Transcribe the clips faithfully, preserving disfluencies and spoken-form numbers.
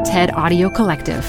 TED Audio Collective.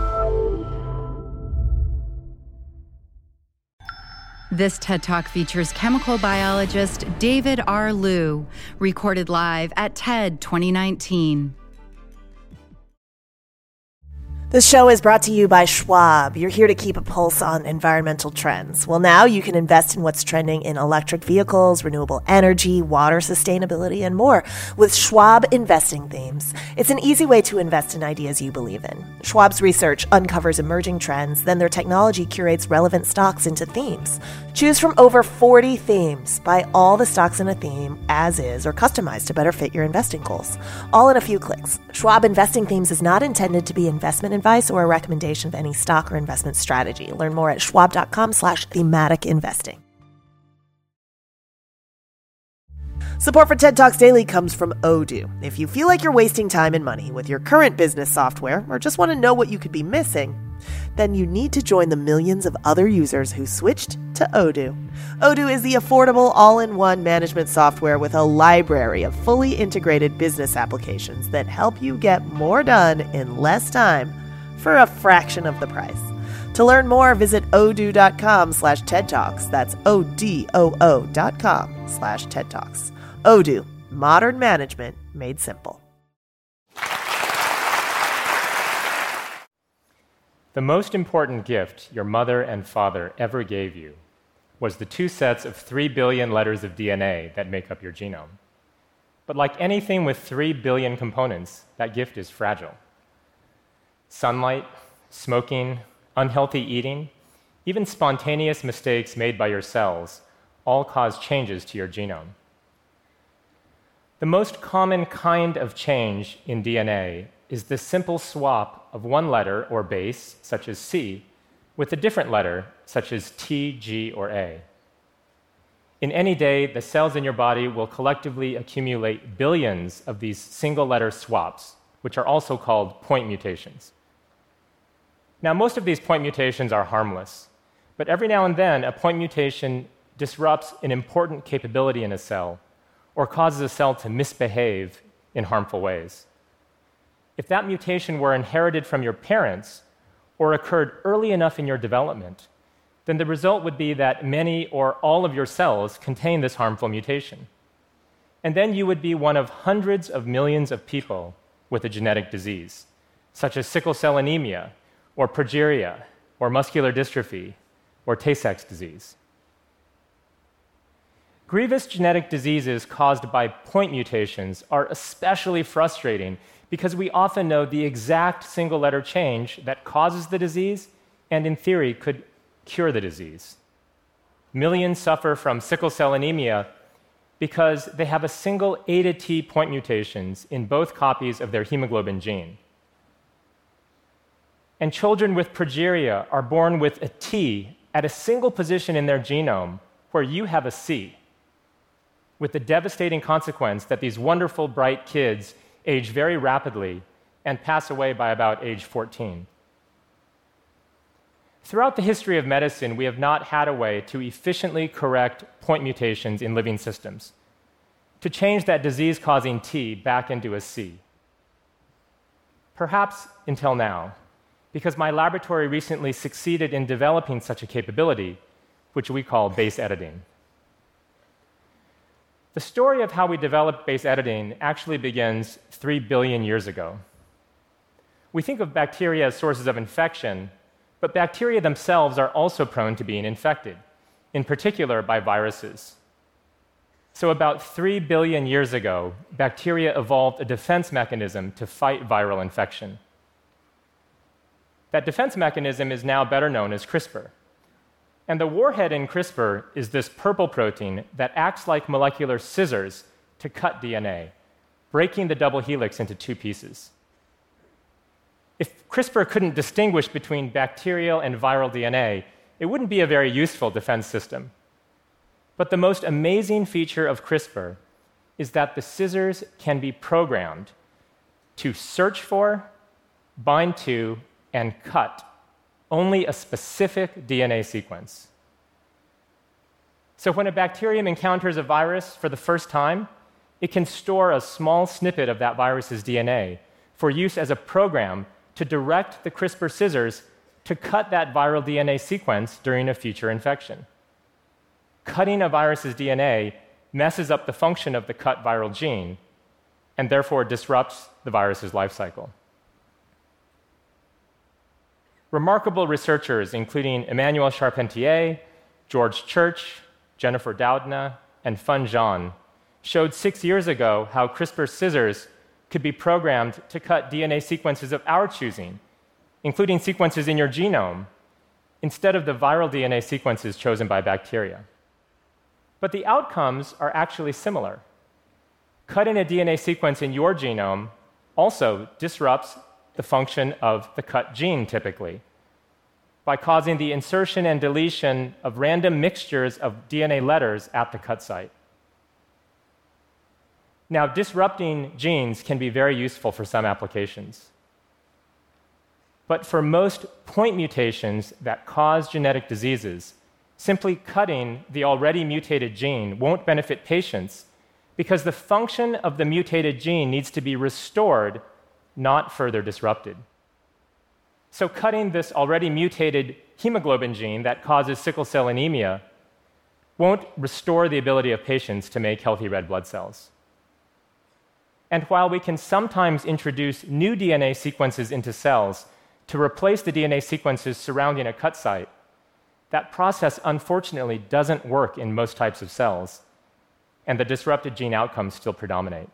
This TED Talk features chemical biologist David R. Liu, recorded live at TED twenty nineteen. This show is brought to you by Schwab. You're here to keep a pulse on environmental trends. Well, now you can invest in what's trending in electric vehicles, renewable energy, water sustainability, and more with Schwab Investing Themes. It's an easy way to invest in ideas you believe in. Schwab's research uncovers emerging trends, then their technology curates relevant stocks into themes. Choose from over forty themes. Buy all the stocks in a theme as is or customized to better fit your investing goals. All in a few clicks. Schwab Investing Themes is not intended to be investment advice or a recommendation of any stock or investment strategy. Learn more at schwab.com slash thematic investing. Support for TED Talks Daily comes from Odoo. If you feel like you're wasting time and money with your current business software or just want to know what you could be missing, then you need to join the millions of other users who switched to Odoo. Odoo is the affordable all-in-one management software with a library of fully integrated business applications that help you get more done in less time for a fraction of the price. To learn more, visit odoo.com slash TED Talks. That's O-D-O-O dot com slash TED Talks. Odoo, modern management made simple. The most important gift your mother and father ever gave you was the two sets of three billion letters of D N A that make up your genome. But like anything with three billion components, that gift is fragile. Sunlight, smoking, unhealthy eating, even spontaneous mistakes made by your cells all cause changes to your genome. The most common kind of change in D N A is the simple swap of one letter or base, such as C, with a different letter, such as T, G, or A. In any day, the cells in your body will collectively accumulate billions of these single-letter swaps, which are also called point mutations. Now, most of these point mutations are harmless, but every now and then, a point mutation disrupts an important capability in a cell or causes a cell to misbehave in harmful ways. If that mutation were inherited from your parents or occurred early enough in your development, then the result would be that many or all of your cells contain this harmful mutation. And then you would be one of hundreds of millions of people with a genetic disease, such as sickle cell anemia, or progeria, or muscular dystrophy, or Tay-Sachs disease. Grievous genetic diseases caused by point mutations are especially frustrating because we often know the exact single-letter change that causes the disease and, in theory, could cure the disease. Millions suffer from sickle cell anemia because they have a single A to T point mutations in both copies of their hemoglobin gene. And children with progeria are born with a T at a single position in their genome where you have a C, with the devastating consequence that these wonderful, bright kids age very rapidly and pass away by about age fourteen. Throughout the history of medicine, we have not had a way to efficiently correct point mutations in living systems, to change that disease-causing T back into a C. Perhaps until now, because my laboratory recently succeeded in developing such a capability, which we call base editing. The story of how we developed base editing actually begins three billion years ago. We think of bacteria as sources of infection, but bacteria themselves are also prone to being infected, in particular by viruses. So about three billion years ago, bacteria evolved a defense mechanism to fight viral infection. That defense mechanism is now better known as CRISPR. And the warhead in CRISPR is this purple protein that acts like molecular scissors to cut D N A, breaking the double helix into two pieces. If CRISPR couldn't distinguish between bacterial and viral D N A, it wouldn't be a very useful defense system. But the most amazing feature of CRISPR is that the scissors can be programmed to search for, bind to, and cut only a specific D N A sequence. So when a bacterium encounters a virus for the first time, it can store a small snippet of that virus's D N A for use as a program to direct the CRISPR scissors to cut that viral D N A sequence during a future infection. Cutting a virus's D N A messes up the function of the cut viral gene and therefore disrupts the virus's life cycle. Remarkable researchers, including Emmanuel Charpentier, George Church, Jennifer Doudna, and Fun Zhan, showed six years ago how CRISPR scissors could be programmed to cut D N A sequences of our choosing, including sequences in your genome, instead of the viral D N A sequences chosen by bacteria. But the outcomes are actually similar. Cutting a D N A sequence in your genome also disrupts the function of the cut gene, typically, by causing the insertion and deletion of random mixtures of D N A letters at the cut site. Now, disrupting genes can be very useful for some applications. But for most point mutations that cause genetic diseases, simply cutting the already mutated gene won't benefit patients because the function of the mutated gene needs to be restored, not further disrupted. So cutting this already mutated hemoglobin gene that causes sickle cell anemia won't restore the ability of patients to make healthy red blood cells. And while we can sometimes introduce new D N A sequences into cells to replace the D N A sequences surrounding a cut site, that process unfortunately doesn't work in most types of cells, and the disrupted gene outcomes still predominate.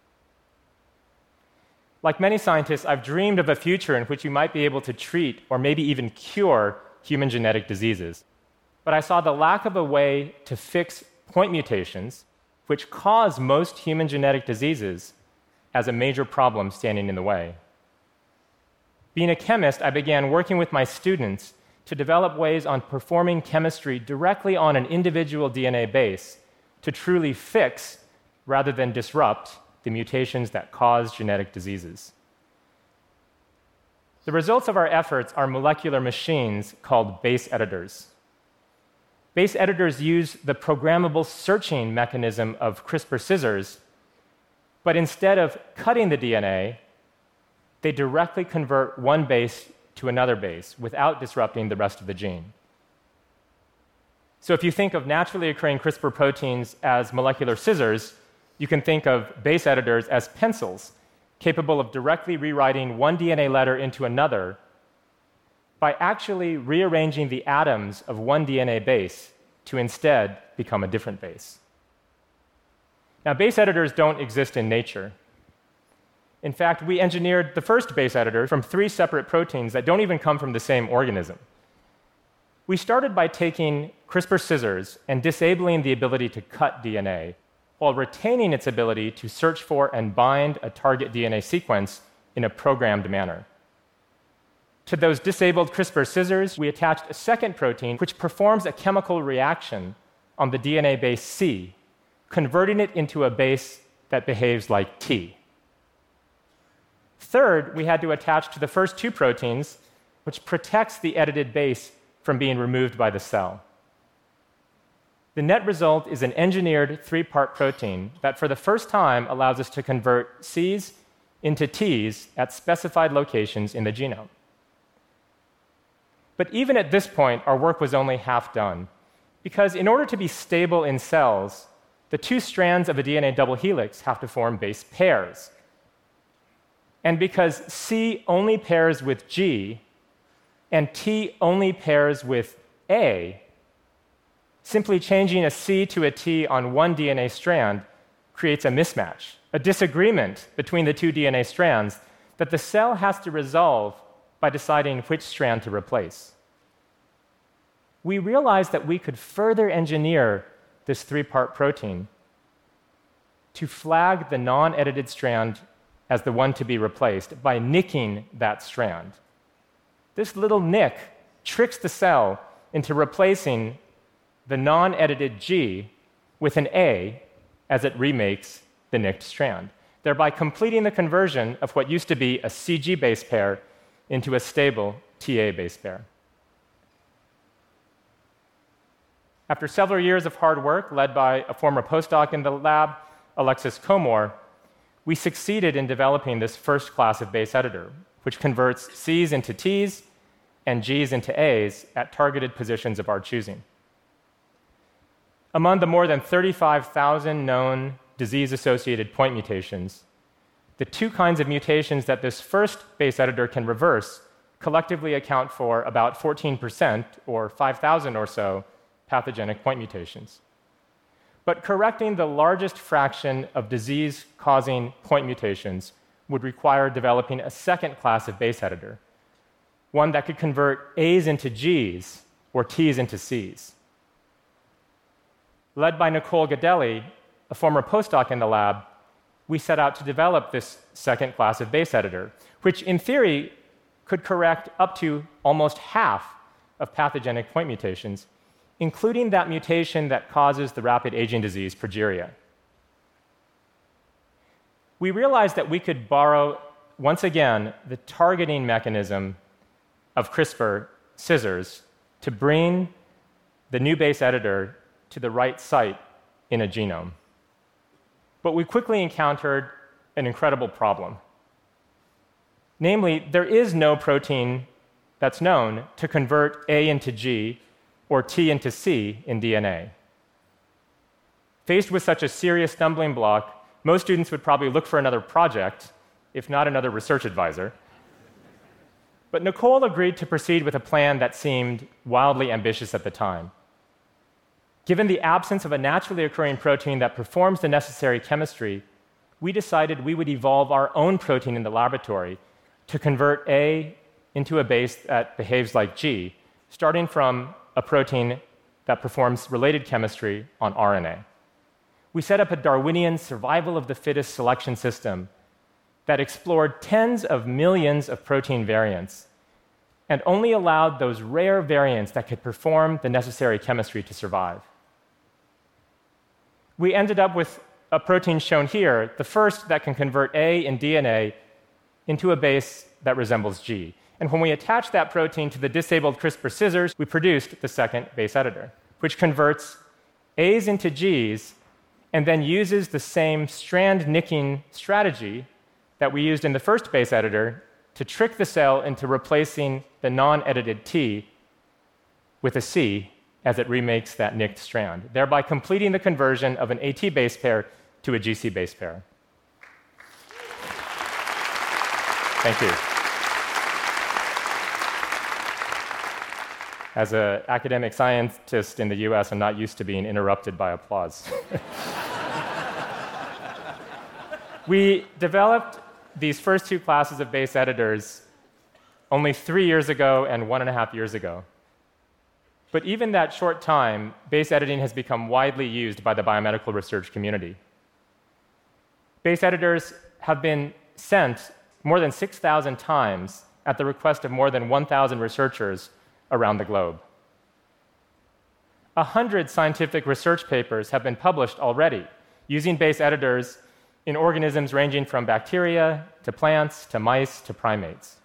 Like many scientists, I've dreamed of a future in which we might be able to treat or maybe even cure human genetic diseases. But I saw the lack of a way to fix point mutations, which cause most human genetic diseases, as a major problem standing in the way. Being a chemist, I began working with my students to develop ways on performing chemistry directly on an individual D N A base to truly fix, rather than disrupt, the mutations that cause genetic diseases. The results of our efforts are molecular machines called base editors. Base editors use the programmable searching mechanism of CRISPR scissors, but instead of cutting the D N A, they directly convert one base to another base without disrupting the rest of the gene. So if you think of naturally occurring CRISPR proteins as molecular scissors, you can think of base editors as pencils, capable of directly rewriting one D N A letter into another by actually rearranging the atoms of one D N A base to instead become a different base. Now, base editors don't exist in nature. In fact, we engineered the first base editor from three separate proteins that don't even come from the same organism. We started by taking CRISPR scissors and disabling the ability to cut D N A, while retaining its ability to search for and bind a target D N A sequence in a programmed manner. To those disabled CRISPR scissors, we attached a second protein which performs a chemical reaction on the D N A base C, converting it into a base that behaves like T. Third, we had to attach to the first two proteins, which protects the edited base from being removed by the cell. The net result is an engineered three-part protein that for the first time allows us to convert C's into T's at specified locations in the genome. But even at this point, our work was only half done, because in order to be stable in cells, the two strands of a D N A double helix have to form base pairs. And because C only pairs with G, and T only pairs with A, simply changing a C to a T on one D N A strand creates a mismatch, a disagreement between the two D N A strands that the cell has to resolve by deciding which strand to replace. We realized that we could further engineer this three-part protein to flag the non-edited strand as the one to be replaced by nicking that strand. This little nick tricks the cell into replacing the non-edited G with an A as it remakes the nicked strand, thereby completing the conversion of what used to be a C G base pair into a stable T A base pair. After several years of hard work led by a former postdoc in the lab, Alexis Comore, we succeeded in developing this first class of base editor, which converts C's into T's and G's into A's at targeted positions of our choosing. Among the more than thirty-five thousand known disease-associated point mutations, the two kinds of mutations that this first base editor can reverse collectively account for about fourteen percent, or five thousand or so, pathogenic point mutations. But correcting the largest fraction of disease-causing point mutations would require developing a second class of base editor, one that could convert A's into G's or T's into C's. Led by Nicole Gadelli, a former postdoc in the lab, we set out to develop this second class of base editor, which in theory could correct up to almost half of pathogenic point mutations, including that mutation that causes the rapid aging disease progeria. We realized that we could borrow, once again, the targeting mechanism of CRISPR scissors to bring the new base editor to the right site in a genome. But we quickly encountered an incredible problem. Namely, there is no protein that's known to convert A into G or T into C in D N A. Faced with such a serious stumbling block, most students would probably look for another project, if not another research advisor. But Nicole agreed to proceed with a plan that seemed wildly ambitious at the time. Given the absence of a naturally occurring protein that performs the necessary chemistry, we decided we would evolve our own protein in the laboratory to convert A into a base that behaves like G, starting from a protein that performs related chemistry on R N A. We set up a Darwinian survival of the fittest selection system that explored tens of millions of protein variants and only allowed those rare variants that could perform the necessary chemistry to survive. We ended up with a protein shown here, the first that can convert A in D N A into a base that resembles G. And when we attached that protein to the disabled CRISPR scissors, we produced the second base editor, which converts A's into G's and then uses the same strand nicking strategy that we used in the first base editor to trick the cell into replacing the non-edited T with a C as it remakes that nicked strand, thereby completing the conversion of an AT base pair to a G C base pair. Thank you. As an academic scientist in the U S, I'm not used to being interrupted by applause. We developed these first two classes of base editors only three years ago and one and a half years ago. But even that short time, base editing has become widely used by the biomedical research community. Base editors have been sent more than six thousand times at the request of more than one thousand researchers around the globe. A hundred scientific research papers have been published already using base editors in organisms ranging from bacteria to plants to mice to primates.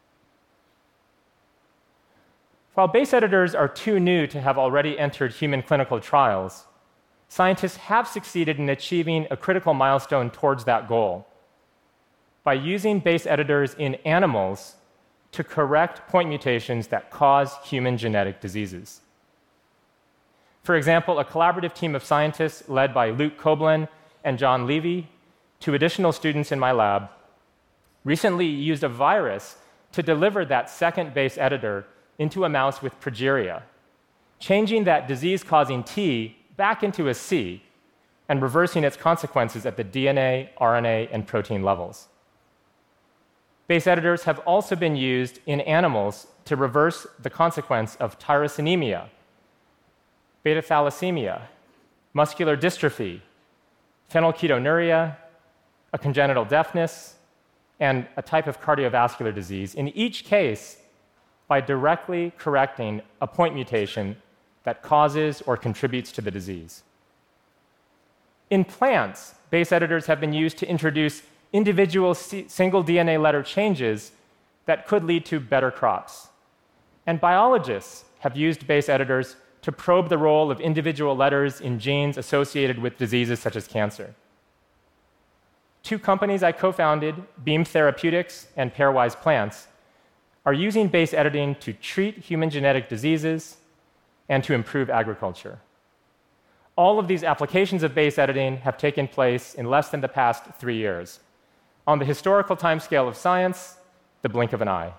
While base editors are too new to have already entered human clinical trials, scientists have succeeded in achieving a critical milestone towards that goal by using base editors in animals to correct point mutations that cause human genetic diseases. For example, a collaborative team of scientists led by Luke Koblin and John Levy, two additional students in my lab, recently used a virus to deliver that second base editor into a mouse with progeria, changing that disease-causing T back into a C and reversing its consequences at the D N A, R N A, and protein levels. Base editors have also been used in animals to reverse the consequence of tyrosinemia, beta thalassemia, muscular dystrophy, phenylketonuria, a congenital deafness, and a type of cardiovascular disease, in each case by directly correcting a point mutation that causes or contributes to the disease. In plants, base editors have been used to introduce individual single D N A letter changes that could lead to better crops. And biologists have used base editors to probe the role of individual letters in genes associated with diseases such as cancer. two companies I co-founded, Beam Therapeutics and Pairwise Plants, are using base editing to treat human genetic diseases and to improve agriculture. All of these applications of base editing have taken place in less than the past three years. On the historical timescale of science, the blink of an eye.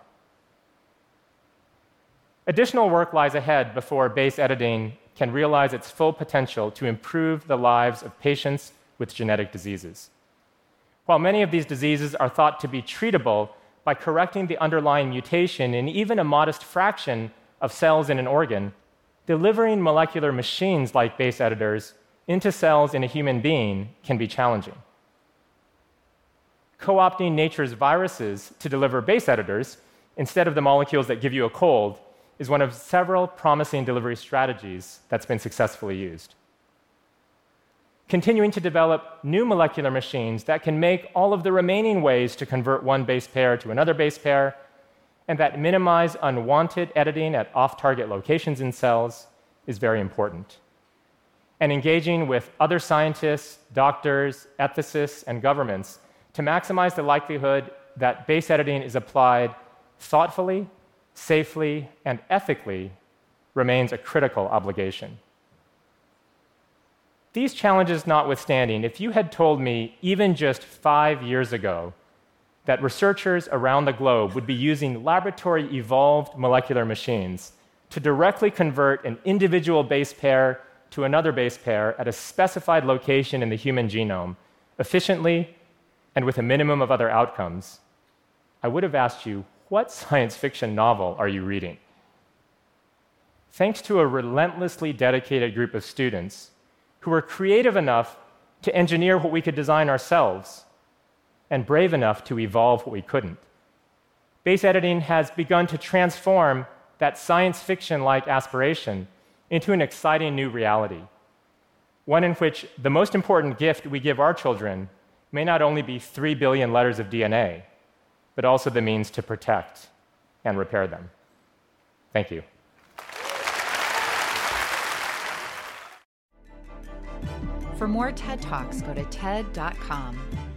Additional work lies ahead before base editing can realize its full potential to improve the lives of patients with genetic diseases. While many of these diseases are thought to be treatable by correcting the underlying mutation in even a modest fraction of cells in an organ, delivering molecular machines like base editors into cells in a human being can be challenging. Co-opting nature's viruses to deliver base editors instead of the molecules that give you a cold is one of several promising delivery strategies that's been successfully used. Continuing to develop new molecular machines that can make all of the remaining ways to convert one base pair to another base pair, and that minimize unwanted editing at off-target locations in cells, is very important. And engaging with other scientists, doctors, ethicists, and governments to maximize the likelihood that base editing is applied thoughtfully, safely, and ethically remains a critical obligation. These challenges notwithstanding, if you had told me even just five years ago that researchers around the globe would be using laboratory-evolved molecular machines to directly convert an individual base pair to another base pair at a specified location in the human genome, efficiently and with a minimum of other outcomes, I would have asked you, what science fiction novel are you reading? Thanks to a relentlessly dedicated group of students who were creative enough to engineer what we could design ourselves and brave enough to evolve what we couldn't, base editing has begun to transform that science fiction-like aspiration into an exciting new reality, one in which the most important gift we give our children may not only be three billion letters of D N A, but also the means to protect and repair them. Thank you. For more TED Talks, go to T E D dot com.